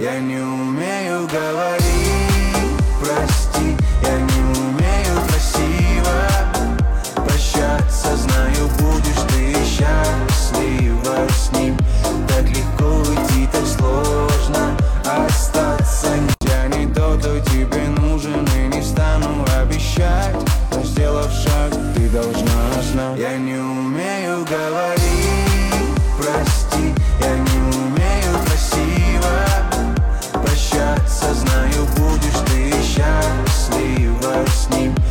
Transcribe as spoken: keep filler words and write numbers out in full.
Я не умею говорить, прости, я не умею красиво прощаться. Знаю, будешь ты счастлива с ним. Так легко уйти, так сложно остаться. Я не тот, кто тебе нужен, и не стану обещать, но сделав шаг, ты должна знать. Я не умею говорить, прости, я не умею красиво прощаться. Знаю, будешь ты счастлива с ним.